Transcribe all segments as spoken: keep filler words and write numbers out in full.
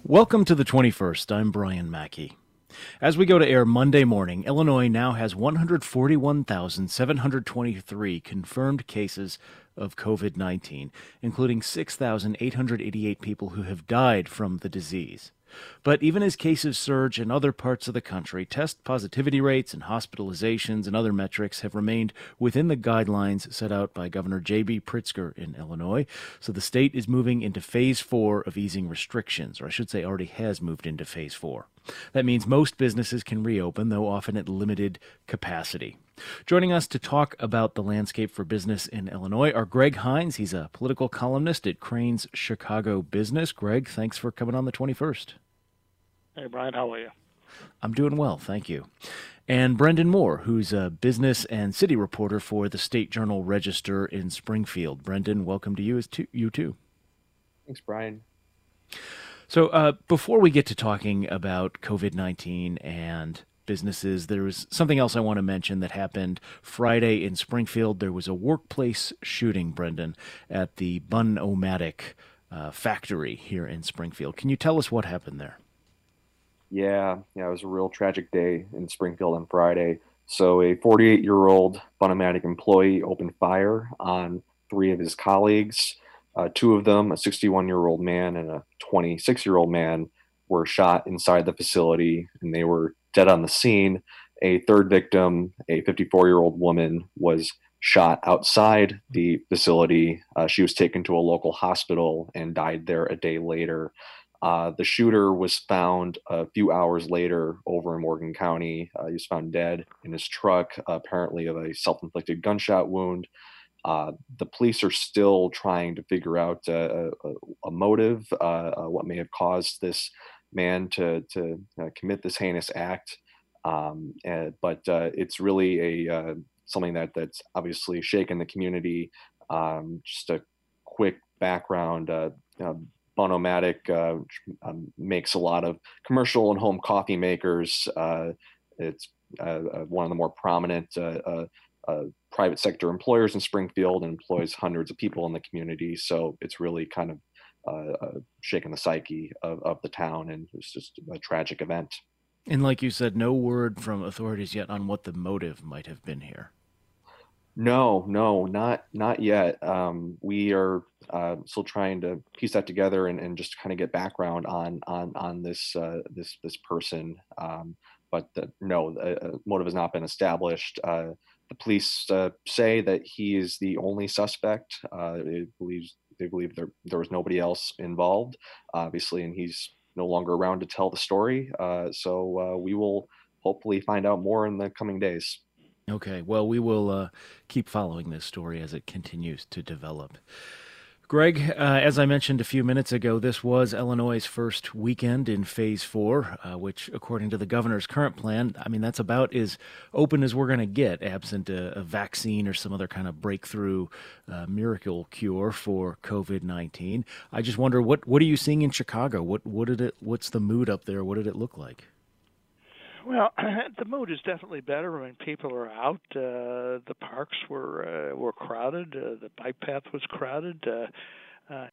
Welcome to the twenty-first. I'm Brian Mackey. As we go to air Monday morning, Illinois now has one hundred forty-one thousand seven hundred twenty-three confirmed cases of COVID nineteen, including six thousand eight hundred eighty-eight people who have died from the disease. But even as cases surge in other parts of the country, test positivity rates and hospitalizations and other metrics have remained within the guidelines set out by Governor J B. Pritzker in Illinois. So the state is moving into phase four of easing restrictions, or I should say already has moved into phase four. That means most businesses can reopen, though often at limited capacity. Joining us to talk about the landscape for business in Illinois are Greg Hinz. He's a political columnist at Crain's Chicago Business. Greg, thanks for coming on the twenty-first. Hey, Brian, how are you? I'm doing well, thank you. And Brendan Moore, who's a business and city reporter for the State Journal Register in Springfield. Brendan, welcome to you as to you too. Thanks, Brian. So uh, before we get to talking about COVID nineteen and businesses, there was something else I want to mention that happened Friday in Springfield. There was a workplace shooting, Brendan, at the Bun-O-Matic uh, factory here in Springfield. Can you tell us what happened there? Yeah, yeah, it was a real tragic day in Springfield on Friday. So a forty-eight-year-old Bun-O-Matic employee opened fire on three of his colleagues. Uh, two of them, a sixty-one-year-old man and a twenty-six-year-old man, were shot inside the facility, and they were dead on the scene. A third victim, a fifty-four-year-old woman, was shot outside the facility. Uh, she was taken to a local hospital and died there a day later. Uh, the shooter was found a few hours later over in Morgan County. Uh, he was found dead in his truck, apparently of a self-inflicted gunshot wound. Uh, the police are still trying to figure out uh, a, a motive, uh, uh, what may have caused this man to, to uh, commit this heinous act. Um, and, but uh, it's really a uh, something that that's obviously shaken the community. Um, just a quick background. Uh, uh, Bun-O-Matic uh, um, makes a lot of commercial and home coffee makers. Uh, it's uh, uh, one of the more prominent uh, uh, uh, private sector employers in Springfield and employs hundreds of people in the community. So it's really kind of uh, uh, shaken the psyche of, of the town, and it's just a tragic event. And like you said, no word from authorities yet on what the motive might have been here. No, no, not not yet. Um, we are uh, still trying to piece that together and, and just kind of get background on on on this uh, this this person. Um, but the, no, the motive has not been established. Uh, the police uh, say that he is the only suspect. Uh, it believes they believe there there was nobody else involved, obviously, and he's no longer around to tell the story. Uh, so uh, we will hopefully find out more in the coming days. Okay, well, we will uh, keep following this story as it continues to develop. Greg, uh, as I mentioned a few minutes ago, this was Illinois' first weekend in Phase four, uh, which, according to the governor's current plan, I mean, that's about as open as we're going to get, absent a, a vaccine or some other kind of breakthrough uh, miracle cure for COVID nineteen. I just wonder, what what are you seeing in Chicago? What what did it? What's the mood up there? What did it look like? Well, the mood is definitely better. I mean, people are out. Uh, the parks were uh, were crowded. Uh, the bike path was crowded. Uh, uh,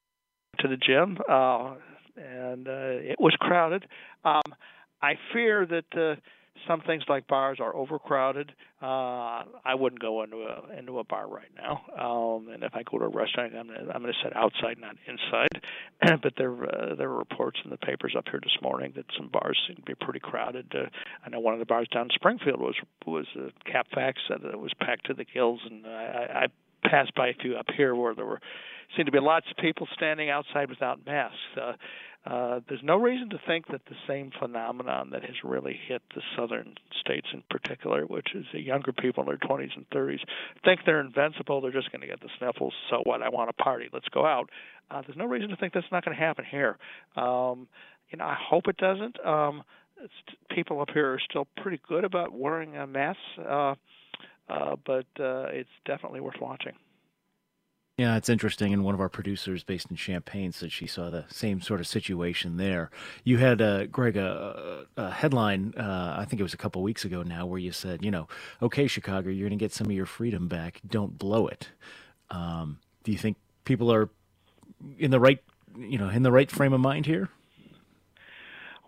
to the gym, uh, and uh, it was crowded. Um, I fear that uh, some things like bars are overcrowded. Uh, I wouldn't go into a into a bar right now. Um, and if I go to a restaurant, I'm gonna, I'm going to sit outside, not inside. But there uh, there were reports in the papers up here this morning that some bars seem to be pretty crowded. Uh, I know one of the bars down in Springfield was was uh, Cap Fax said that it was packed to the gills, and I, I passed by a few up here where there were seemed to be lots of people standing outside without masks. Uh, Uh, there's no reason to think that the same phenomenon that has really hit the southern states in particular, which is the younger people in their twenties and thirties, think they're invincible, they're just going to get the sniffles, so what, I want to party, let's go out. Uh, there's no reason to think that's not going to happen here. Um, you know, I hope it doesn't. Um, it's, people up here are still pretty good about wearing a mask, uh, uh, but uh, it's definitely worth watching. Yeah, it's interesting. And one of our producers based in Champaign said she saw the same sort of situation there. You had, uh, Greg, a, a headline, uh, I think it was a couple weeks ago now, where you said, you know, okay, Chicago, you're going to get some of your freedom back. Don't blow it. Um, do you think people are in the right, you know, in the right frame of mind here?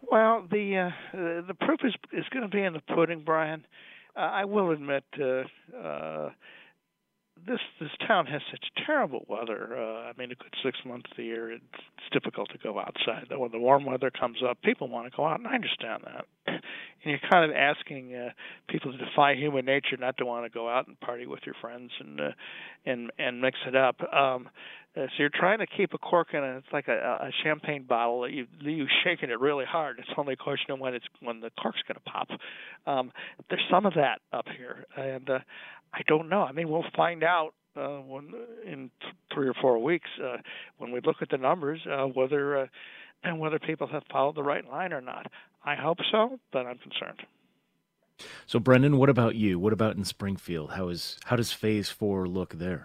Well, the uh, uh, the proof is is going to be in the pudding, Brian. Uh, I will admit, uh, uh, this this town has such terrible weather. Uh, I mean, a good six months of the year, it's, it's difficult to go outside. When the warm weather comes up, people want to go out, and I understand that. And you're kind of asking uh, people to defy human nature not to want to go out and party with your friends and uh, and and mix it up. Um, uh, so you're trying to keep a cork in it. It's like a, a champagne bottle that you you shaking it really hard. It's only a question of when it's when the cork's going to pop. Um, there's some of that up here, and uh, I don't know. I mean, we'll find out uh, when in th- three or four weeks uh, when we look at the numbers uh, whether uh, and whether people have followed the right line or not. I hope so, but I'm concerned. So, Brendan, what about you? What about in Springfield? How is how does Phase Four look there?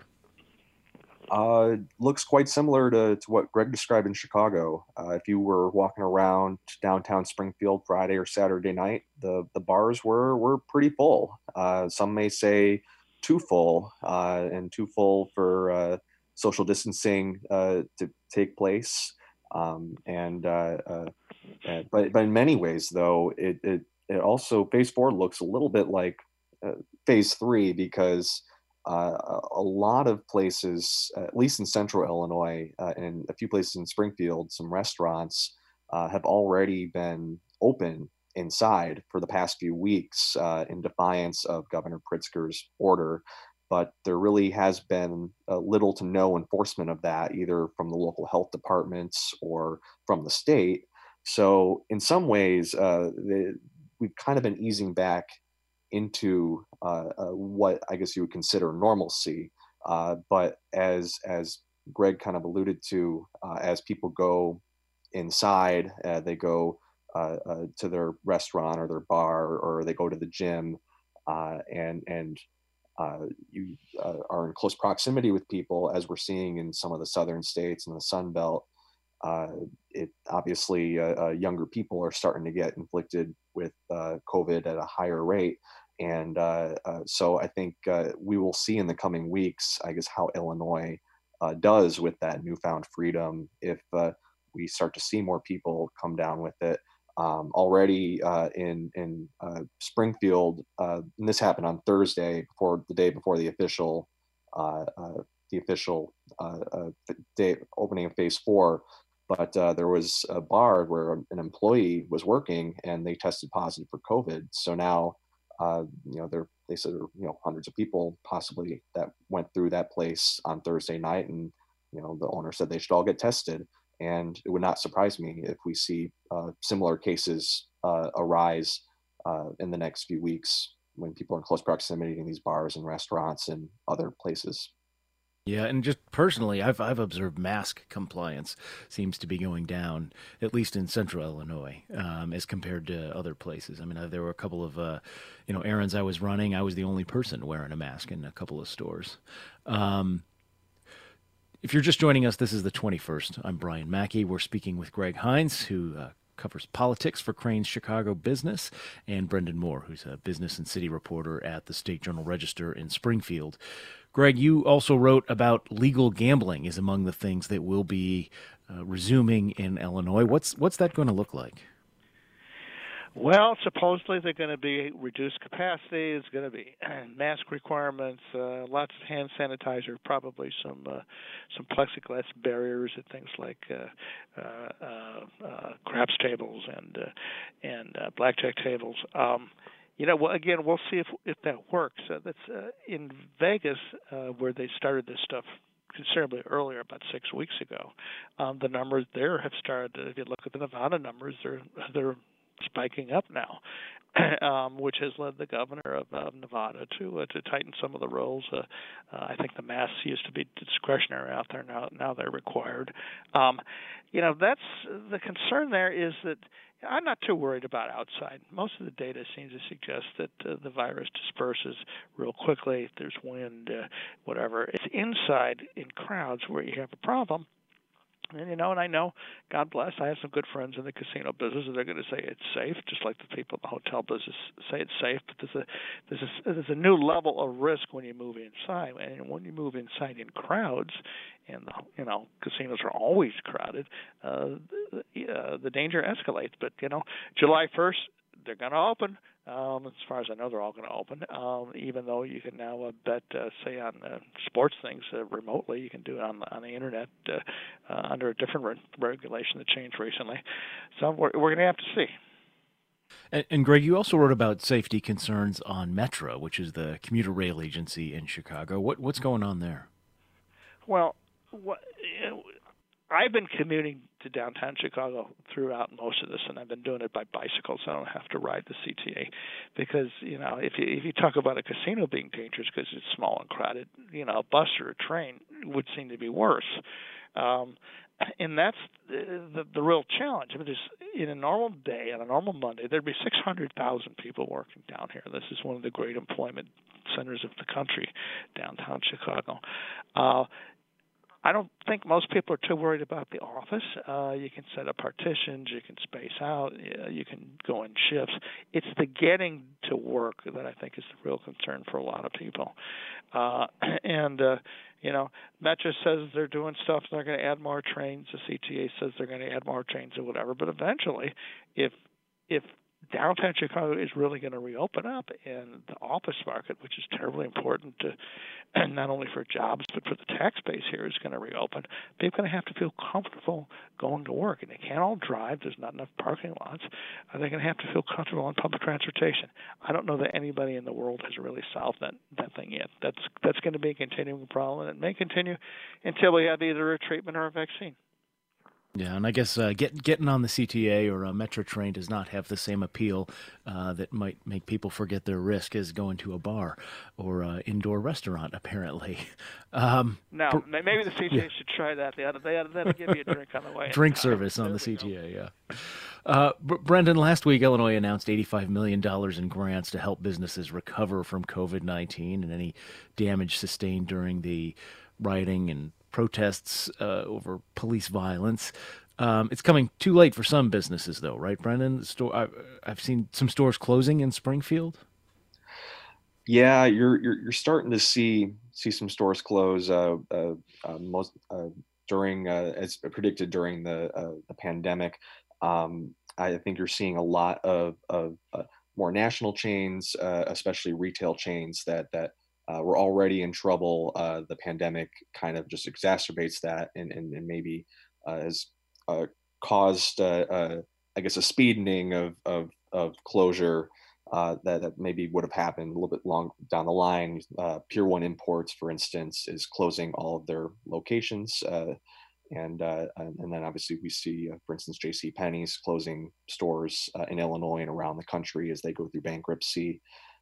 Uh, looks quite similar to, to what Greg described in Chicago. Uh, if you were walking around downtown Springfield Friday or Saturday night, the the bars were were pretty full. Uh, some may say too full, uh, and too full for uh, social distancing uh, to take place. Um, and uh, uh, uh, but but in many ways, though, it it it also Phase Four looks a little bit like uh, Phase Three because uh, a a lot of places, at least in Central Illinois, uh, and a few places in Springfield, some restaurants uh, have already been open inside for the past few weeks uh, in defiance of Governor Pritzker's order. But there really has been uh, little to no enforcement of that, either from the local health departments or from the state. So, in some ways, uh, the, we've kind of been easing back into uh, uh, what I guess you would consider normalcy. Uh, but as as Greg kind of alluded to, uh, as people go inside, uh, they go uh, uh, to their restaurant or their bar, or they go to the gym, uh, and and uh, you uh, are in close proximity with people, as we're seeing in some of the southern states and the Sun Belt. Uh, it obviously uh, uh, younger people are starting to get inflicted with uh, COVID at a higher rate, and uh, uh, so I think uh, we will see in the coming weeks, I guess, how Illinois uh, does with that newfound freedom if uh, we start to see more people come down with it. Um, already uh, in in uh, Springfield, uh, and this happened on Thursday, before the day before the official uh, uh, the official uh, uh, day opening of Phase Four. But uh, there was a bar where an employee was working and they tested positive for COVID. So now, uh, you know, there they said you know hundreds of people possibly that went through that place on Thursday night, and you know the owner said they should all get tested. And it would not surprise me if we see uh, similar cases uh, arise uh, in the next few weeks when people are in close proximity in these bars and restaurants and other places. Yeah, and just personally, I've I've observed mask compliance seems to be going down, at least in Central Illinois, um, as compared to other places. I mean, uh, there were a couple of, uh, you know, errands I was running. I was the only person wearing a mask in a couple of stores. Um, if you're just joining us, this is the twenty-first. I'm Brian Mackey. We're speaking with Greg Hines, who uh, covers politics for Crain's Chicago Business, and Brendan Moore, who's a business and city reporter at the State Journal-Register in Springfield. Greg, you also wrote about legal gambling is among the things that will be uh, resuming in Illinois. What's what's that going to look like? Well, supposedly they're going to be reduced capacity. It's going to be mask requirements, uh, lots of hand sanitizer, probably some uh, some plexiglass barriers at things like uh, uh, uh, uh, craps tables and uh, and uh, blackjack tables. Um, You know, well, again, we'll see if if that works. Uh, that's uh, in Vegas, uh, where they started this stuff considerably earlier, about six weeks ago. Um, the numbers there have started. If you look at the Nevada numbers, they're they're spiking up now, um, which has led the governor of, of Nevada to uh, to tighten some of the rules. Uh, uh, I think the masks used to be discretionary out there. Now now they're required. Um, you know, that's the concern. There is that I'm not too worried about outside. Most of the data seems to suggest that uh, the virus disperses real quickly. If there's wind, uh, whatever. It's inside in crowds where you have a problem. And you know, and I know, God bless, I have some good friends in the casino business, and they're going to say it's safe, just like the people in the hotel business say it's safe. But there's a there's a there's a new level of risk when you move inside, and when you move inside in crowds, and the, you know, casinos are always crowded. Uh, the, uh, the danger escalates. But you know, July first, they're going to open. Um, as far as I know, they're all going to open. Um, even though you can now uh, bet, uh, say, on uh, sports things uh, remotely, you can do it on on the internet uh, uh, under a different re- regulation that changed recently. So we're we're going to have to see. And, and Greg, you also wrote about safety concerns on Metra, which is the commuter rail agency in Chicago. What what's going on there? Well, what, I've been commuting to downtown Chicago throughout most of this, and I've been doing it by bicycle, so I don't have to ride the C T A. Because you know, if you if you talk about a casino being dangerous because it's small and crowded, you know, a bus or a train would seem to be worse. Um, and that's the, the the real challenge. I mean, there's, in a normal day, on a normal Monday, there'd be six hundred thousand people working down here. This is one of the great employment centers of the country, downtown Chicago. Uh, I don't think most people are too worried about the office. Uh, you can set up partitions, you can space out, you can go in shifts. It's the getting to work that I think is the real concern for a lot of people. Uh, and, uh, you know, Metra says they're doing stuff, they're going to add more trains. The C T A says they're going to add more trains or whatever. But eventually, if if downtown Chicago is really going to reopen up, and the office market, which is terribly important to not only for jobs but for the tax base here, is going to reopen, people are going to have to feel comfortable going to work, and they can't all drive. There's not enough parking lots. Are they going to have to feel comfortable on public transportation? I don't know that anybody in the world has really solved that, that thing yet. That's that's going to be a continuing problem, and it may continue until we have either a treatment or a vaccine. Yeah, and I guess uh, get, getting on the C T A or a Metra train does not have the same appeal uh, that might make people forget their risk as going to a bar or an indoor restaurant, apparently. Um, now, for, maybe the C T A yeah. should try that. They ought to, they ought to, they ought to give you a drink on the way. Drink service on the C T A, yeah. Uh, Brendan, last week, Illinois announced eighty-five million dollars in grants to help businesses recover from COVID nineteen and any damage sustained during the rioting and protests uh, over police violence. Um, it's coming too late for some businesses, though, right, Brendan? Store, I, I've seen some stores closing in Springfield. Yeah, you're you're, you're starting to see see some stores close. Uh, uh, uh, most uh, during uh, as predicted during the uh, the pandemic. Um, I think you're seeing a lot of of uh, more national chains, uh, especially retail chains that that. Uh, we're already in trouble. Uh, the pandemic kind of just exacerbates that, and and, and maybe uh, has uh, caused, uh, uh, I guess, a speeding of of, of closure uh, that, that maybe would have happened a little bit long down the line. Uh, Pier One Imports, for instance, is closing all of their locations, uh, and uh, and then obviously we see, uh, for instance, J C Penney's closing stores uh, in Illinois and around the country as they go through bankruptcy,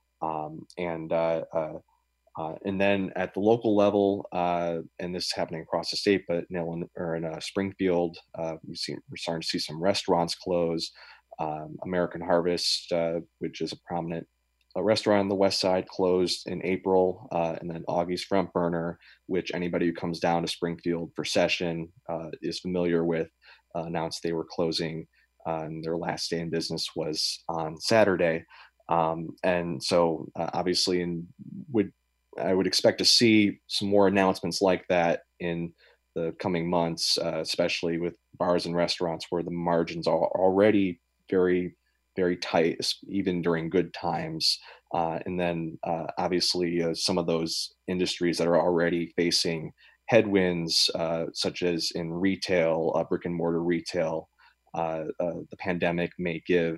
um, and uh, uh, Uh, and then at the local level, uh, and this is happening across the state, but in, Illinois, or in uh, Springfield, uh, we see, we're starting to see some restaurants close. Um, American Harvest, uh, which is a prominent uh, restaurant on the west side, closed in April. Uh, and then Augie's Front Burner, which anybody who comes down to Springfield for session uh, is familiar with, uh, announced they were closing. Uh, and their last day in business was on Saturday. Um, and so uh, obviously in, would I would expect to see some more announcements like that in the coming months, uh, especially with bars and restaurants where the margins are already very, very tight, even during good times. Uh, and then uh, obviously uh, some of those industries that are already facing headwinds, uh, such as in retail, uh, brick and mortar retail, uh, uh, the pandemic may give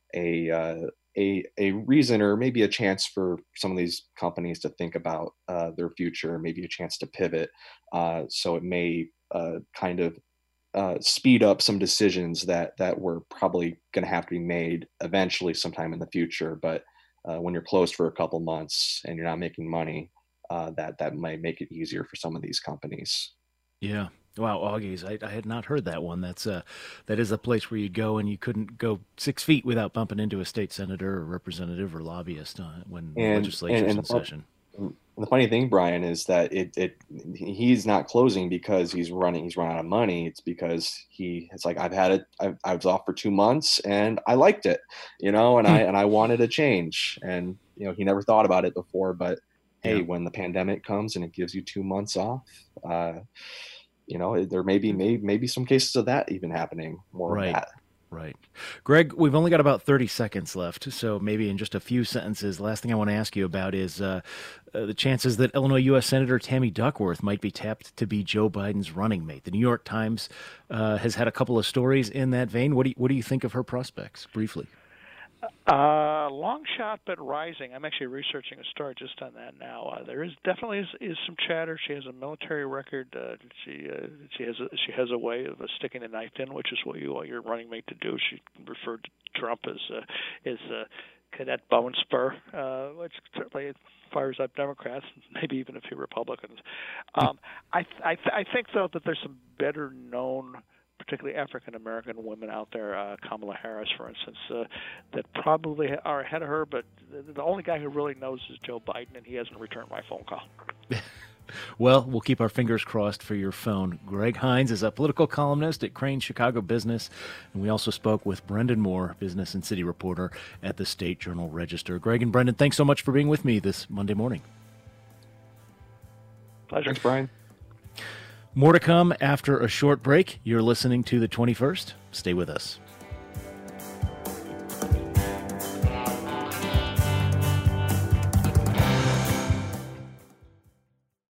a uh, A, a reason or maybe a chance for some of these companies to think about uh, their future, maybe a chance to pivot. Uh, so it may uh, kind of uh, speed up some decisions that that were probably going to have to be made eventually sometime in the future. But uh, when you're closed for a couple months and you're not making money, uh, that that might make it easier for some of these companies. Yeah. Wow, Augie's. I, I had not heard that one. That's uh, that is a place where you go and you couldn't go six feet without bumping into a state senator or representative or lobbyist uh, when and, legislature's and, in and session. The funny thing, Brian, is that it, it he's not closing because he's running he's run out of money. It's because he it's like I've had it I, I was off for two months and I liked it, you know, and I and I wanted a change. And you know, he never thought about it before, but hey, Yeah. when the pandemic comes and it gives you two months off, uh, you know, there may be maybe maybe some cases of that even happening, more Right. of that. Right. Greg, we've only got about thirty seconds left, so maybe in just a few sentences, the last thing I want to ask you about is uh, uh, the chances that Illinois U S Senator Tammy Duckworth might be tapped to be Joe Biden's running mate. The New York Times uh, has had a couple of stories in that vein. What do you, what do you think of her prospects, briefly? Uh, long shot, but rising. I'm actually researching a story just on that now. Uh, there is definitely is, is some chatter. She has a military record. Uh, she uh, she has a, she has a way of uh, sticking a knife in, which is what you want your running mate to do. She referred to Trump as uh, as uh, Cadet Bone Spur, uh, which certainly fires up Democrats, maybe even a few Republicans. Um, I I, I think though that there's some better known, particularly African-American women out there, uh, Kamala Harris, for instance, uh, that probably are ahead of her, but the, the only guy who really knows is Joe Biden, and he hasn't returned my phone call. Well, we'll keep our fingers crossed for your phone. Greg Hinz is a political columnist at Crain's Chicago Business, and we also spoke with Brendan Moore, business and city reporter at the State Journal-Register. Greg and Brendan, thanks so much for being with me this Monday morning. Pleasure. Thanks, Brian. More to come after a short break. You're listening to The twenty-first. Stay with us.